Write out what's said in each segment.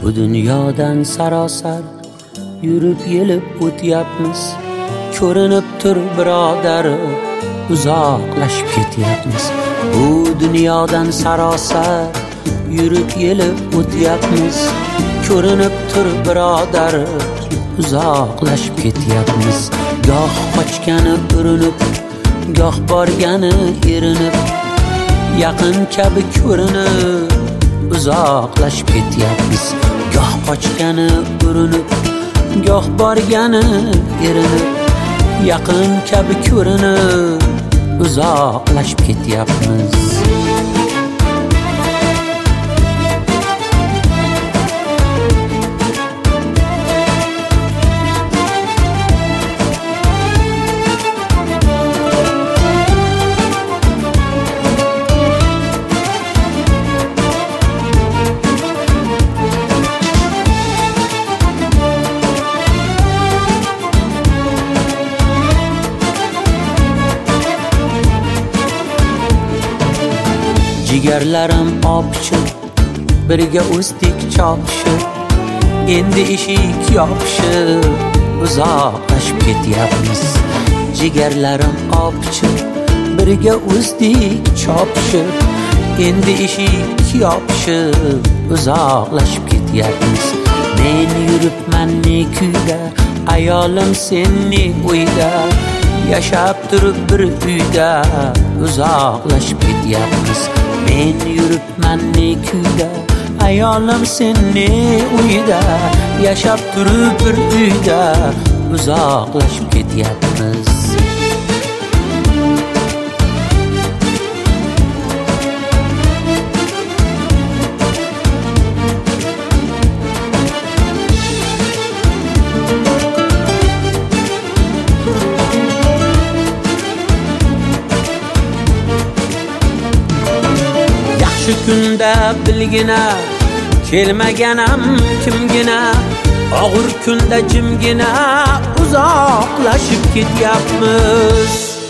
Bu dunyodan sarosar yurib yelib o'tyapmiz. Ko'rinib tur birodar, uzoqlashib ketyapmiz. Bu dunyodan sarosar yurib yelib o'tyapmiz. Ko'rinib tur birodar, uzoqlashib ketyapmiz. Goh qochgani urinib, goh borgani erinib, yaqin kabi ko'rinib uzoqlashib ketyapmiz. Goh qochgani urinib, goh borgani erinib, yaqin kabi ko'rinib uzoqlashib ketyapmiz. Jigarlarim opishib, birga o'sdik chopishib, endi eshik yopishib, uzoqlashib ketyapmiz. Jigarlarim opishib, birga o'sdik chopishib, endi eshik yopishib, uzoqlashib ketyapmiz. Men yuribman ne kuyda, ayolim senni uyda, yashab turib bir uyda uzoqlashib ketyapmiz. Men yuribman ne kuyda, ayolim senni uyda, yashab turib bir uyda uzoqlashib ketyapmiz. Shu kunda bilgina, kelmaganam kimgina, og'ir kunda jimgina uzoqlashib ketyapmiz.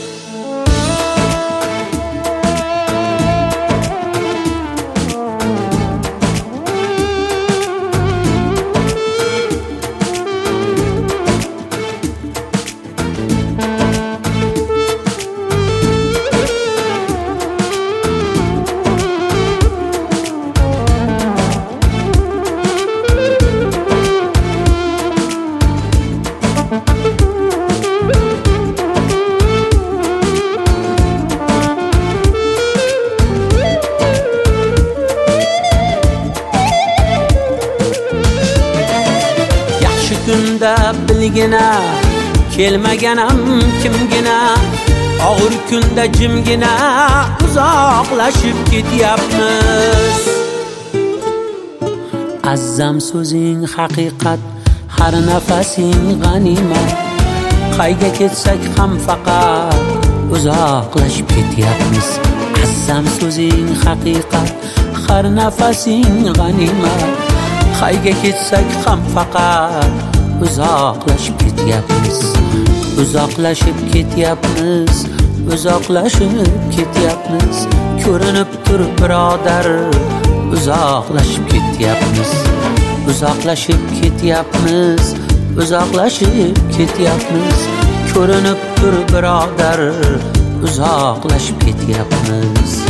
Kunda bilgina, kelmaganam kimgina, og'ir kunda jimgina uzoqlashib ketyapmiz. Azzam so'zing haqiqat, har nafasing g'animat. Qayga ketsak ham faqat uzoqlashib ketyapmiz. Azzam so'zing haqiqat, har nafasing g'animat. Qayga ketsak ham faqat uzoqlashib ketyapmiz. Uzoqlashib ketyapmiz, uzoqlashib ketyapmiz. Ko'rinib tur birodar, uzoqlashib ketyapmiz. Uzoqlashib ketyapmiz, uzoqlashib ketyapmiz. Ko'rinib tur birodar, uzoqlashib ketyapmiz.